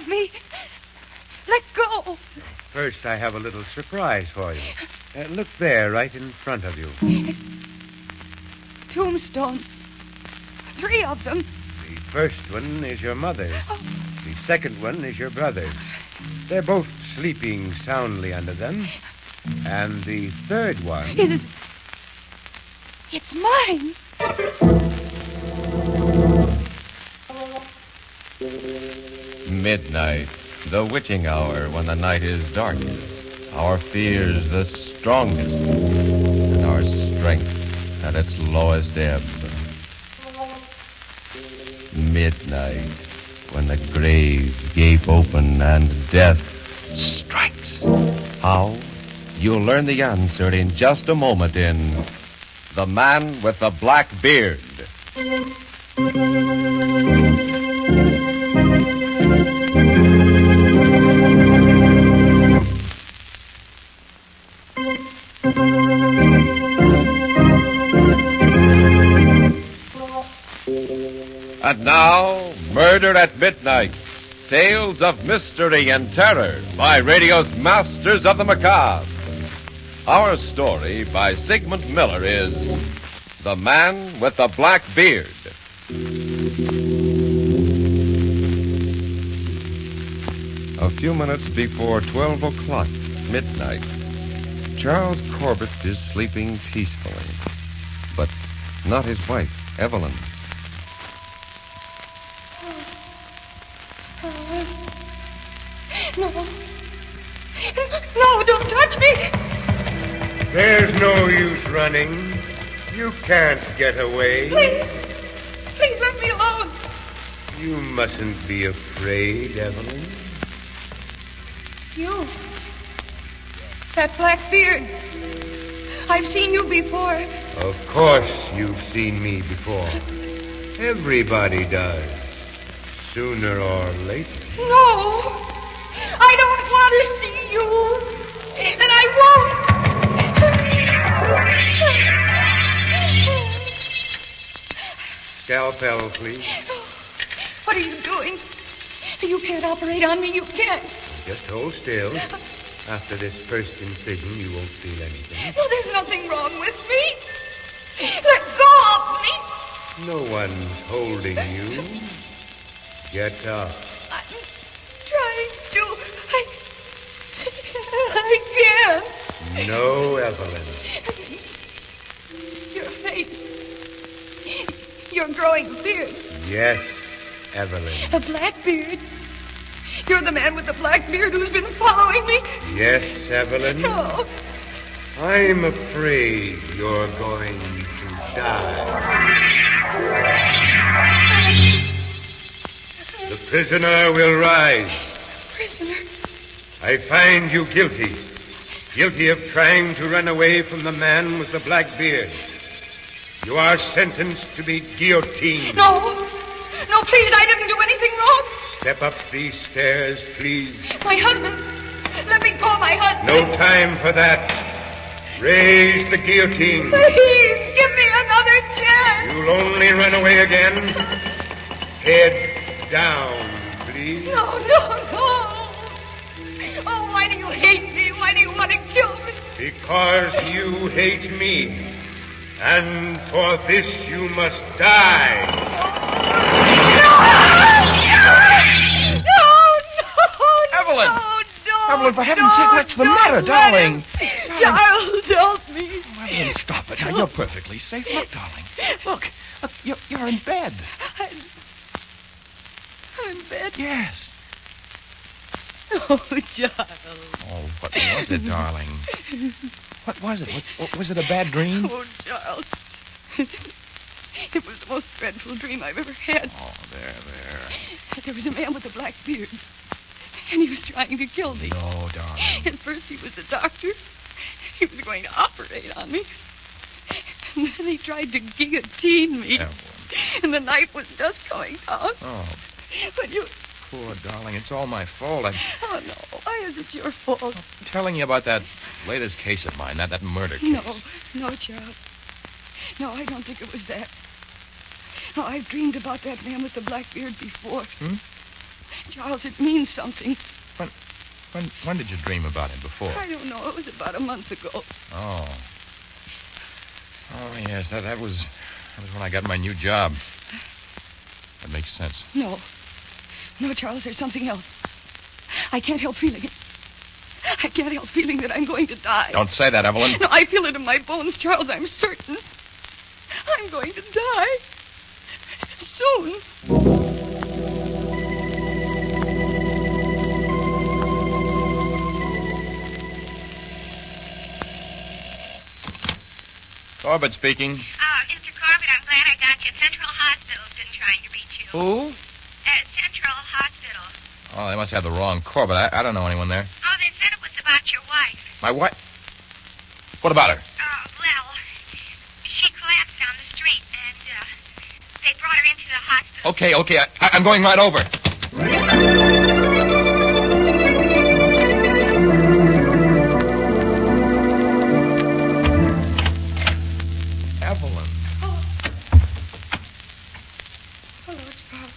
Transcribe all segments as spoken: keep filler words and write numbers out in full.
me. Let go. First, I have a little surprise for you. Uh, look there, right in front of you. Tombstones. Three of them. The first one is your mother's. Oh. The second one is your brother's. They're both sleeping soundly under them. And the third one... It is... It's mine. Midnight, the witching hour when the night is darkest, our fears the strongest, and our strength at its lowest ebb. Midnight, when the grave gape open and death strikes. How? You'll learn the answer in just a moment in The Man with the Black Beard. And now, Murder at Midnight. Tales of mystery and terror by radio's Masters of the Macabre. Our story by Sigmund Miller is The Man with the Black Beard. A few minutes before twelve o'clock, midnight, Charles Corbett is sleeping peacefully. But not his wife, Evelyn. No. No, don't touch me. There's no use running. You can't get away. Please. Please let me alone. You mustn't be afraid, Evelyn. You. That black beard. I've seen you before. Of course you've seen me before. Everybody does. Sooner or later. No. I don't want to see you. And I won't. Scalpel, please. What are you doing? You can't operate on me. You can't. Just hold still. After this first incision, you won't feel anything. No, there's nothing wrong with me. Let go of me. No one's holding you. Get up. I'm trying to. I. I can't. No, Evelyn. Your face. You're growing a beard. Yes, Evelyn. A black beard. You're the man with the black beard who's been following me. Yes, Evelyn. No. I'm afraid you're going to die. The prisoner will rise. Prisoner? I find you guilty. Guilty of trying to run away from the man with the black beard. You are sentenced to be guillotined. No. No, please, I didn't do anything wrong. Step up these stairs, please. My husband. Let me call my husband. No time for that. Raise the guillotine. Please, give me another chance. You'll only run away again. Head down, please. No, no, no. Oh, why do you hate me? Why do you want to kill me? Because you hate me. And for this you must die. No! No, no, Evelyn! No, no, Evelyn, for heaven's no, sake, what's the don't matter, let darling? him. Charles, help me. Oh, Evelyn, stop it. Now, you're perfectly safe. Look, darling. Look. Look, you're, you're in bed. I'm, I'm in bed. Yes. Oh, Charles. Oh, what was it, darling? What was it? What, was it a bad dream? Oh, Charles. It was the most dreadful dream I've ever had. Oh, there, there. There was a man with a black beard, and he was trying to kill me. No, darling. At first he was a doctor. He was going to operate on me. And then he tried to guillotine me. Evelyn. And the knife was just going out. Oh, But you... poor darling. It's all my fault. I'm Oh, no. Why is it your fault? telling you about that latest case of mine, that, that murder case. No, no, Charles. No, I don't think it was that. No, I've dreamed about that man with the black beard before. Hmm? Charles, it means something. When, when, when did you dream about him before? I don't know. It was about a month ago. Oh. Oh, yes, that, that was that was when I got my new job. That makes sense. No. No, Charles, there's something else. I can't help feeling it. I can't help feeling that I'm going to die. Don't say that, Evelyn. No, I feel it in my bones, Charles. I'm certain. I'm going to die. Soon. Corbett speaking. Uh, Mister Corbett, I'm glad I got you. Central Hospital's been trying to reach you. Who? Uh, Central Hospital. Oh, they must have the wrong Corbett. I, I don't know anyone there. Oh, they said it was about your wife. My wife? What about her? Oh, well, she collapsed down the street, and uh, they brought her into the hospital. Okay, okay. I, I, I'm going right over. Evelyn. Oh. Hello, Charles.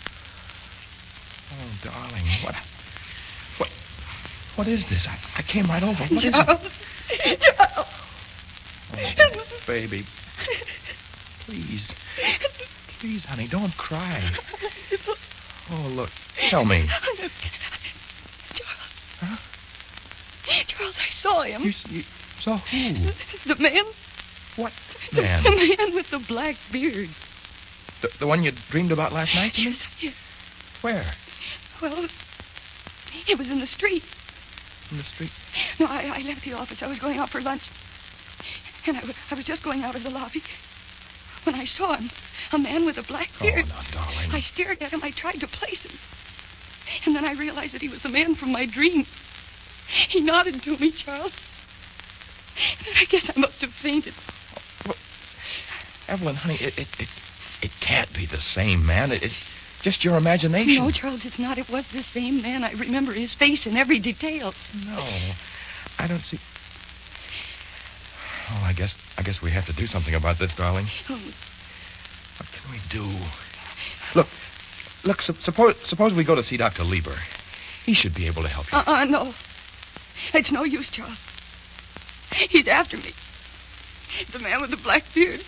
Oh, darling. What? What? What is this? I, I came right over. What is Charles. it? Charles. Oh, baby. Please. Please, honey, don't cry. Oh, look. Tell me. Charles. Huh? Charles, I saw him. You, you saw who? The man. What man? The man with the black beard. The, the one you dreamed about last night? You mean? Yes, yes. Where? Well, he was in the street. In the street? No, I, I left the office. I was going out for lunch. And I, w- I was just going out of the lobby when I saw him. A man with a black beard. Oh, now, darling. I stared at him. I tried to place him. And then I realized that he was the man from my dream. He nodded to me, Charles. I guess I must have fainted. Well, Evelyn, honey, it, it, it, it can't be the same man. It, it just your imagination. No, Charles, it's not. It was the same man. I remember his face in every detail. No, I don't see. Oh, I guess I guess we have to do something about this, darling. Oh, What can we do? Look, look. Su- suppose suppose we go to see Doctor Lieber. He should be able to help you. uh-uh, no. It's no use, Charles. He's after me. The man with the black beard.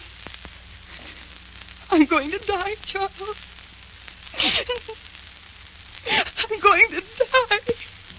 I'm going to die, Charles. I'm going to die.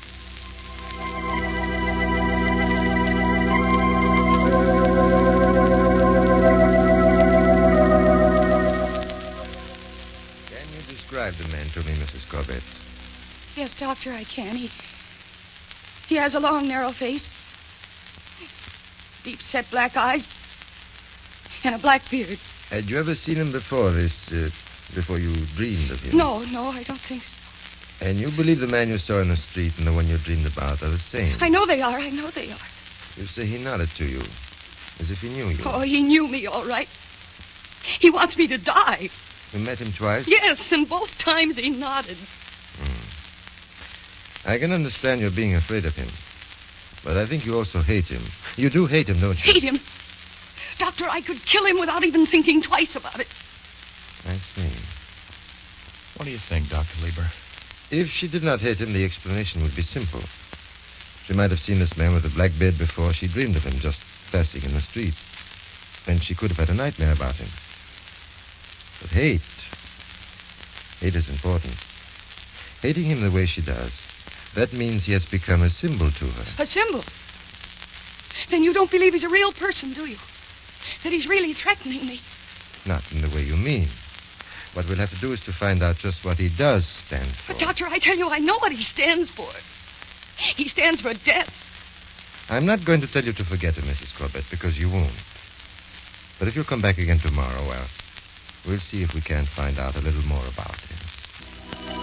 Can you describe the man to me, Missus Corbett? Yes, Doctor, I can. He, he has a long, narrow face, deep-set black eyes, and a black beard. Had you ever seen him before this, uh, before you dreamed of him? No, no, I don't think so. And you believe the man you saw in the street and the one you dreamed about are the same? I know they are. I know they are. You say he nodded to you, as if he knew you. Oh, he knew me, all right. He wants me to die. You met him twice? Yes, and both times he nodded. Hmm. I can understand your being afraid of him. But I think you also hate him. You do hate him, don't you? Hate him? Doctor, I could kill him without even thinking twice about it. I see. What do you think, Doctor Lieber? If she did not hate him, the explanation would be simple. She might have seen this man with a black beard before she dreamed of him, just passing in the street. Then she could have had a nightmare about him. But hate... Hate is important. Hating him the way she does, that means he has become a symbol to her. A symbol? Then you don't believe he's a real person, do you? That he's really threatening me? Not in the way you mean. What we'll have to do is to find out just what he does stand for. But, Doctor, I tell you, I know what he stands for. He stands for death. I'm not going to tell you to forget him, Missus Corbett, because you won't. But if you'll come back again tomorrow, well, we'll see if we can't find out a little more about him.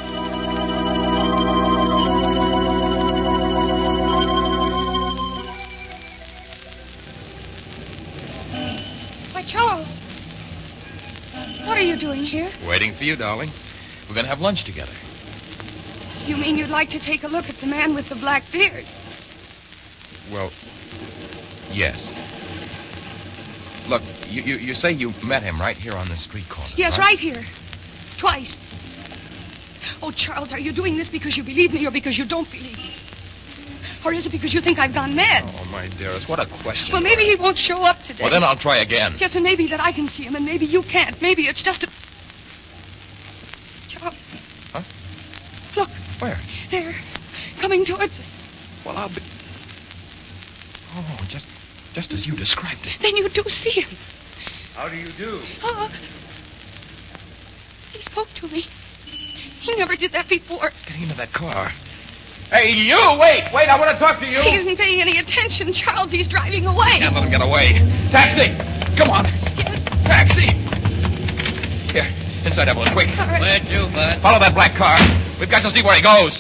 Why, Charles, what are you doing here? Waiting for you, darling. We're going to have lunch together. You mean you'd like to take a look at the man with the black beard? Well, yes. Look, you, you, you say you met him right here on the street corner. Yes, right here. Twice. Oh, Charles, are you doing this because you believe me or because you don't believe me? Or is it because you think I've gone mad? Oh, my dearest, what a question. Well, maybe he won't show up today. Well, then I'll try again. Yes, and maybe that I can see him, and maybe you can't. Maybe it's just a... Charles. Huh? Look. Where? There. Coming towards us. Well, I'll be... Oh, just just as you described it. Then you do see him. How do you do? Oh. He spoke to me. He never did that before. He's getting into that car. Hey, you! Wait! Wait, I want to talk to you! He isn't paying any attention, Charles. He's driving away. Can't let him get away. Taxi! Come on! Yes. Taxi! Here, inside, Evelyn, quick. All right. Where to, Bud? Follow that black car. We've got to see where he goes.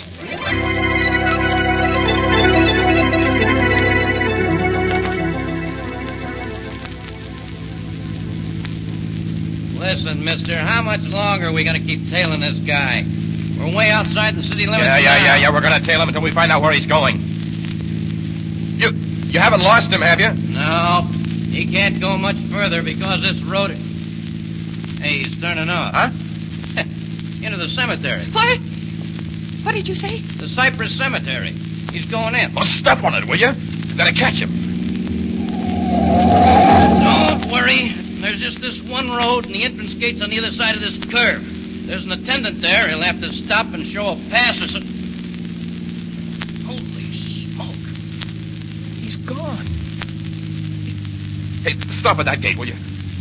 Listen, mister, how much longer are we going to keep tailing this guy? We're way outside the city limits. Yeah, yeah, now. yeah, yeah. We're going to tail him until we find out where he's going. You you haven't lost him, have you? No, he can't go much further because this road... Hey, he's turning off. Huh? Into the cemetery. What? What did you say? The Cypress Cemetery. He's going in. Well, step on it, will you? We've got to catch him. Don't worry. There's just this one road, and the entrance gate's on the other side of this curve. There's an attendant there. He'll have to stop and show a pass or something. Holy smoke. He's gone. Hey, stop at that gate, will you?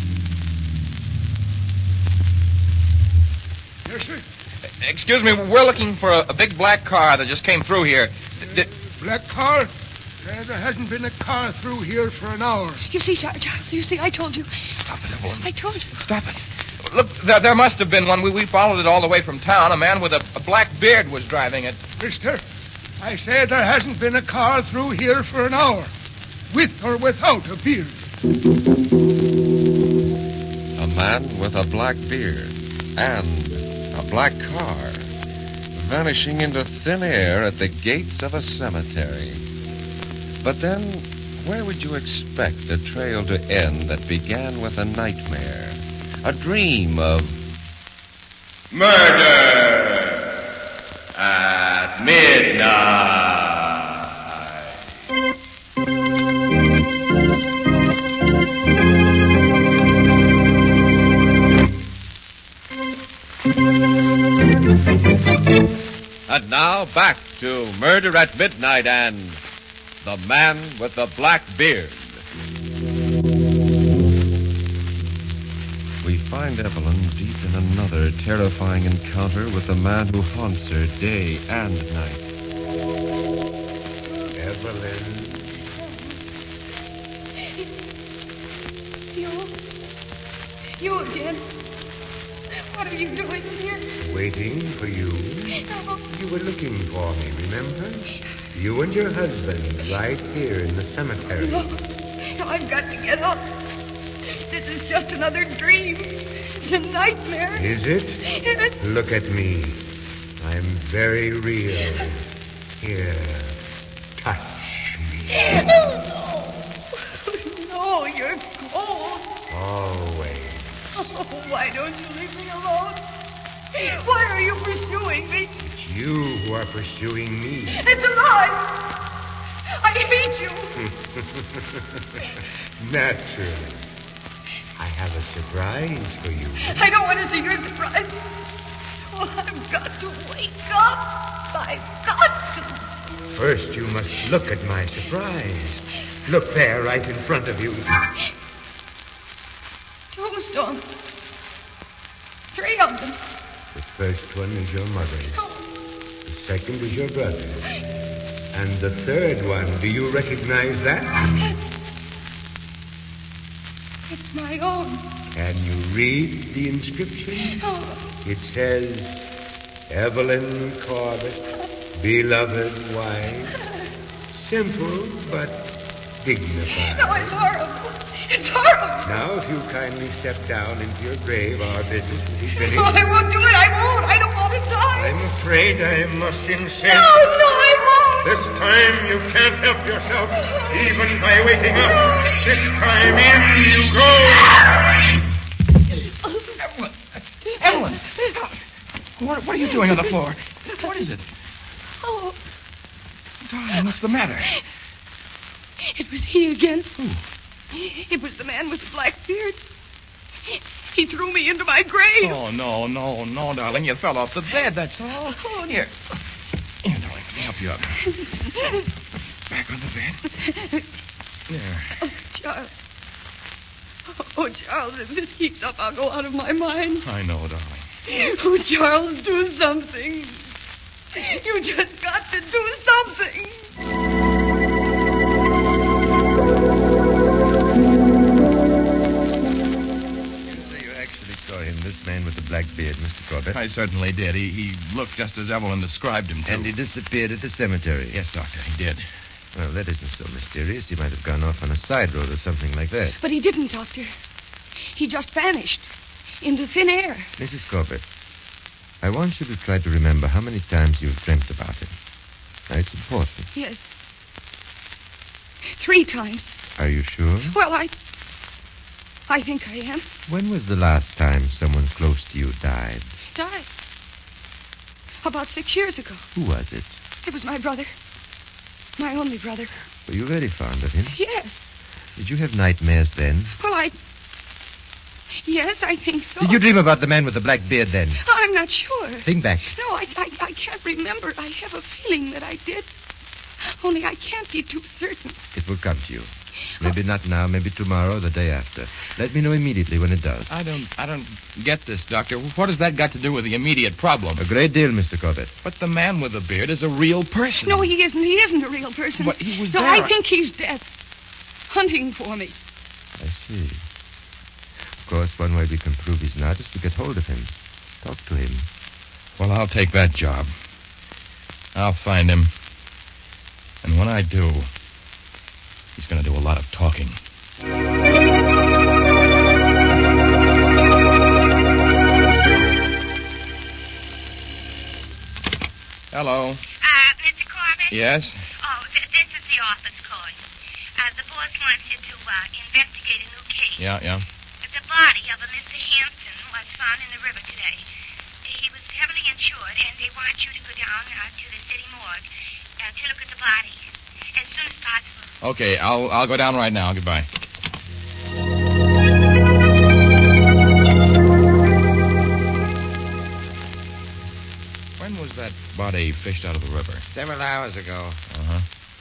Yes, sir. Excuse me, we're looking for a, a big black car that just came through here. D- d- Black car? Uh, there hasn't been a car through here for an hour. You see, Charles, you see, I told you. Stop it, Evelyn. I told you. Stop it. Look, there, there must have been one. We, we followed it all the way from town. A man with a, a black beard was driving it. Mister, I say there hasn't been a car through here for an hour. With or without a beard. A man with a black beard and a black car vanishing into thin air at the gates of a cemetery. But then, where would you expect a trail to end that began with a nightmare? A dream of Murder at midnight. And now back to Murder at Midnight and The Man with the Black Beard. We find Evelyn deep in another terrifying encounter with the man who haunts her day and night. Evelyn. You. You again. What are you doing here? Waiting for you. No. You were looking for me, remember? You and your husband right here in the cemetery. No. No, I've got to get up. This is just another dream. It's a nightmare. Is it? Yes. Look at me. I'm very real. Here. Touch me. No. No, you're cold. Always. Oh, why don't you leave me alone? Why are you pursuing me? It's you who are pursuing me. It's a lie. I hate you. Naturally. I have a surprise for you. I don't want to see your surprise. Oh, I've got to wake up. I've got to. First, you must look at my surprise. Look there, right in front of you. Tombstones. Three of them. The first one is your mother's. Oh. The second is your brother's. And the third one, do you recognize that? It's my own. Can you read the inscription? Oh. It says, Evelyn Corbett, beloved wife. Simple, but dignified. No, it's horrible. It's horrible. Now, if you kindly step down into your grave, our business will be finished. Oh, I won't do it. I won't. I don't want to die. I'm afraid I must insist. No, no, I won't. This time you can't help yourself, even by waking up. This time in you go. Evelyn! Evelyn! What, what are you doing on the floor? What is it? Oh, Darling, what's the matter? it was he again. Who? It was the man with the black beard. He threw me into my grave. Oh, no, no, no, darling. You fell off the bed, that's all. Oh, Here. Here, darling. Let me help you up. Back on the bed. There. Oh, Charles. Oh, Charles, if this keeps up, I'll go out of my mind. I know, darling. Oh, Charles, do something. You just got to do something. You actually saw him, this man with the black beard, Mister Corbett. I certainly did. He, he looked just as Evelyn described him to. And he disappeared at the cemetery. Yes, Doctor, he did. Well, that isn't so mysterious. He might have gone off on a side road or something like that. But he didn't, Doctor. He just vanished into thin air. Missus Corbett, I want you to try to remember how many times you've dreamt about him. Now, it's important. Yes. Three times. Are you sure? Well, I... I think I am. When was the last time someone close to you died? Died. About six years ago. Who was it? It was my brother. My only brother. Were you very fond of him? Yes. Did you have nightmares then? Well, I... Yes, I think so. Did you dream about the man with the black beard then? I'm not sure. Think back. No, I, I, I can't remember. I have a feeling that I did. Only I can't be too certain. It will come to you. Maybe not now, maybe tomorrow, the day after. Let me know immediately when it does. I don't I don't get this, Doctor. What has that got to do with the immediate problem? A great deal, Mister Corbett. But the man with the beard is a real person. No, he isn't. He isn't a real person. But he was no, there. I think he's dead. Hunting for me. I see. Of course, one way we can prove he's not is to get hold of him. Talk to him. Well, I'll take that job. I'll find him. And when I do, he's going to do a lot of talking. Hello. Uh, Mister Corbett? Yes? Oh, th- this is the office calling. Uh, the boss wants you to uh, investigate a new case. Yeah, yeah. The body of a Mister Hampton was found in the river today. He was heavily insured, and they want you to go down uh, to the city morgue uh, to look at the body as soon as possible. Okay, I'll I'll go down right now. Goodbye. When was that body fished out of the river? Several hours ago. Uh-huh.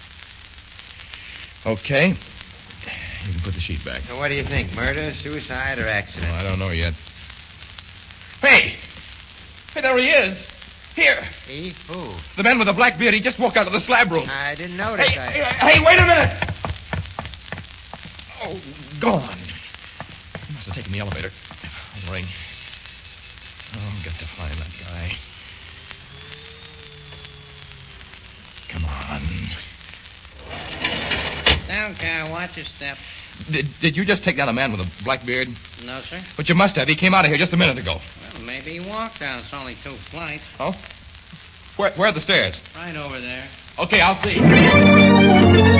Okay. You can put the sheet back. So what do you think? Murder, suicide, or accident? Oh, I don't know yet. Hey! Hey, there he is. Here. He? Who? The man with the black beard. He just walked out of the slab room. I didn't notice. Hey, I... hey, hey, wait a minute! Oh, gone. He must have taken the elevator. I'll ring. Oh, I've got to find that guy. Come on. Down, car. Watch your step. Did, did you just take down a man with a black beard? No, sir. But you must have. He came out of here just a minute ago. Well, maybe he walked down. It's only two flights. Oh? Where, where are the stairs? Right over there. Okay, I'll see.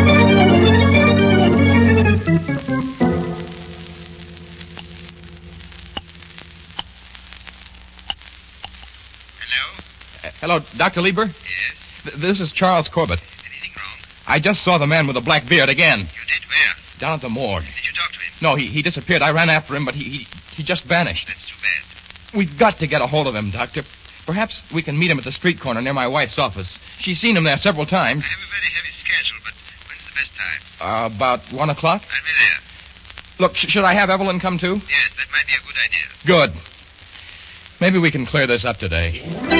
Hello? Uh, hello, Doctor Lieber? Yes? Th- this is Charles Corbett. Anything wrong? I just saw the man with the black beard again. You did? Where? Down at the morgue. Did you talk to him? No, he, he disappeared. I ran after him, but he, he he just vanished. That's too bad. We've got to get a hold of him, Doctor. Perhaps we can meet him at the street corner near my wife's office. She's seen him there several times. I have a very heavy schedule, but when's the best time? Uh, about one o'clock. I'll be there. Look, sh- should I have Evelyn come too? Yes, that might be a good idea. Good. Maybe we can clear this up today.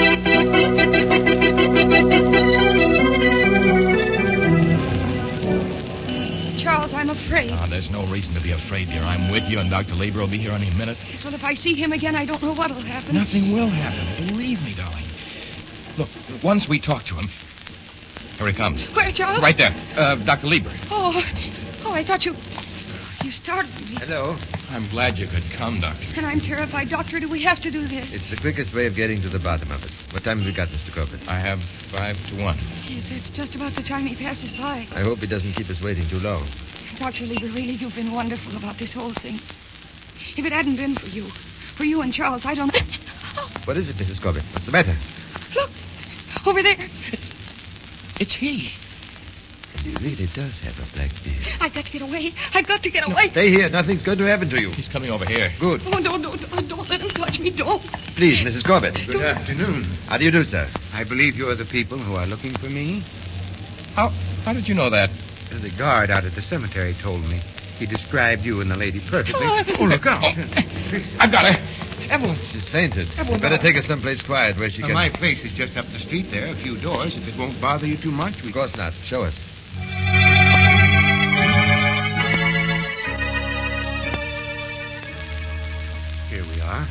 Charles, I'm afraid. Ah, there's no reason to be afraid, dear. I'm with you, and Doctor Lieber will be here any minute. Yes, well, if I see him again, I don't know what'll happen. Nothing will happen. Believe me, darling. Look, once we talk to him. Here he comes. Where, Charles? Right there. Uh, Doctor Lieber. Oh, oh, I thought you... You startled me. Hello. I'm glad you could come, Doctor. And I'm terrified. Doctor, do we have to do this? It's the quickest way of getting to the bottom of it. What time have we got, Mister Corbett? I have five to one. Yes, it's just about the time he passes by. I hope he doesn't keep us waiting too long. Doctor Lieber, really, you've been wonderful about this whole thing. If it hadn't been for you, for you and Charles, I don't... What is it, Missus Corbett? What's the matter? Look, over there. It's, it's he. And he really does have a black beard. I've got to get away. I've got to get away. Stay here. Nothing's going to happen to you. He's coming over here. Good. Oh, no, no, no, don't let him touch me. Don't. Please, Missus Corbett. Good afternoon. How do you do, sir? I believe you are the people who are looking for me. How, how did you know that? The guard out at the cemetery told me. He described you and the lady perfectly. Oh, Oh, look out. I've got her. Evelyn. She's fainted. Evelyn, Better no. take her someplace quiet where she Uh, can... my place is just up the street there, a few doors. If it won't bother you too much, we... Of course not. Show us. Here we are.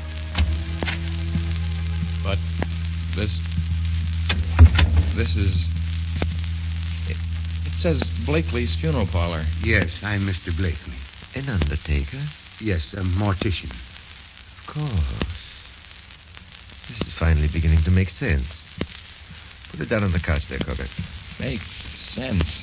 But this... This is... It, it says Blakely's funeral parlor. Yes, I'm Mister Blakely. An undertaker? Yes, a mortician. Of course. This is finally beginning to make sense. Put it down on the couch there, Corbett. Makes sense.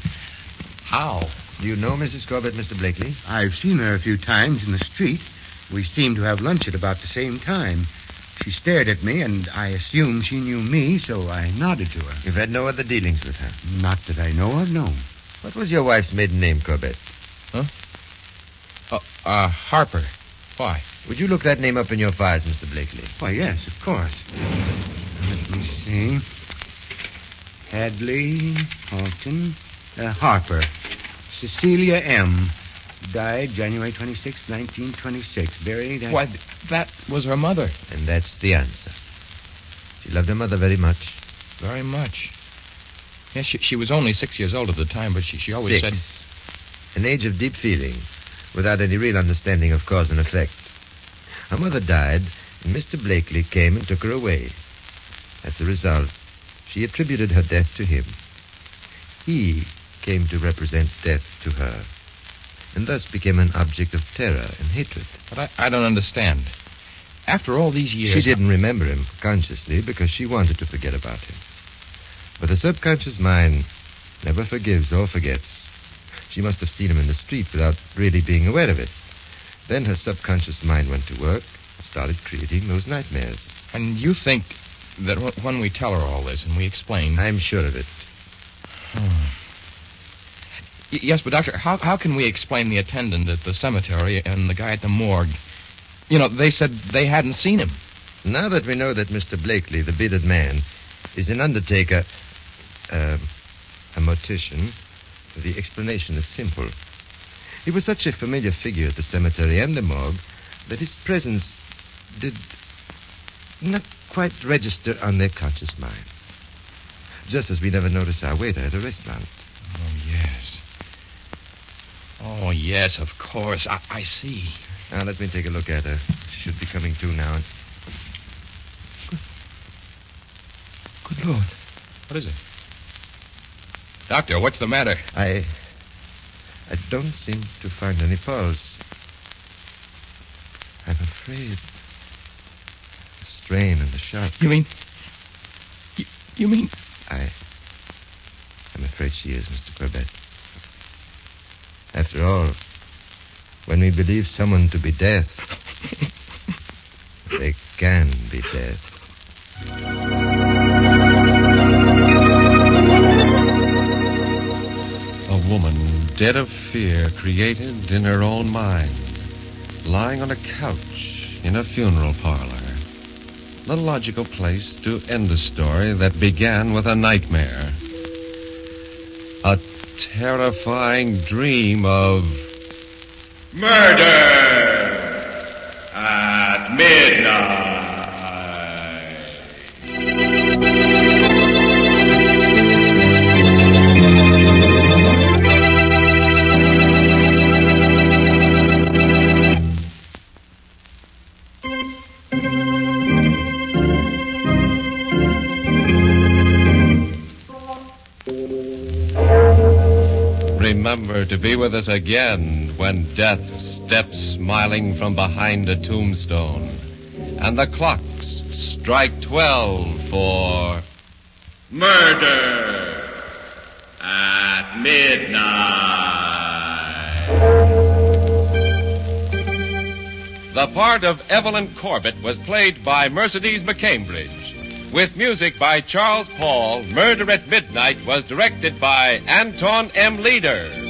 How? Do you know Missus Corbett, Mister Blakely? I've seen her a few times in the street. We seemed to have lunch at about the same time. She stared at me, and I assumed she knew me, so I nodded to her. You've had no other dealings with her? Not that I know of, no. What was your wife's maiden name, Corbett? Huh? Uh, uh, Harper. Why? Would you look that name up in your files, Mister Blakely? Why, yes, of course. Let me see. Hadley, Halton, uh, Harper. Cecilia M. Died January twenty-sixth, nineteen twenty-six. Buried at... Why, that was her mother. And that's the answer. She loved her mother very much. Very much. Yes, she, she was only six years old at the time, but she, she always Six. said... An age of deep feeling, without any real understanding of cause and effect. Her mother died, and Mister Blakely came and took her away. As a result, she attributed her death to him. He came to represent death to her, and thus became an object of terror and hatred. But I, I don't understand. After all these years... She didn't remember him consciously because she wanted to forget about him. But the subconscious mind never forgives or forgets. She must have seen him in the street without really being aware of it. Then her subconscious mind went to work and started creating those nightmares. And you think that w- when we tell her all this and we explain... I'm sure of it. Hmm. Y- yes, but, Doctor, how, how can we explain the attendant at the cemetery and the guy at the morgue? You know, they said they hadn't seen him. Now that we know that Mister Blakely, the bearded man, is an undertaker, uh, a mortician, the explanation is simple. He was such a familiar figure at the cemetery and the morgue that his presence did not quite register on their conscious mind. Just as we never notice our waiter at a restaurant. Oh, yes. Oh, yes, of course. I, I see. Now, let me take a look at her. She should be coming to now. Good, Good Lord. What is it? Doctor, what's the matter? I... I don't seem to find any pulse. I'm afraid. The strain and the shock. You mean... You, you mean... I... I'm afraid she is, Mister Corbett. After all, when we believe someone to be death, they can be death. A woman dead of fear created in her own mind, lying on a couch in a funeral parlor. The logical place to end a story that began with a nightmare. A terrifying dream of murder at midnight. Remember to be with us again when death steps smiling from behind a tombstone and the clocks strike twelve for murder at midnight. The The part of Evelyn Corbett was played by Mercedes McCambridge. With music by Charles Paul, Murder at Midnight was directed by Anton M. Leader.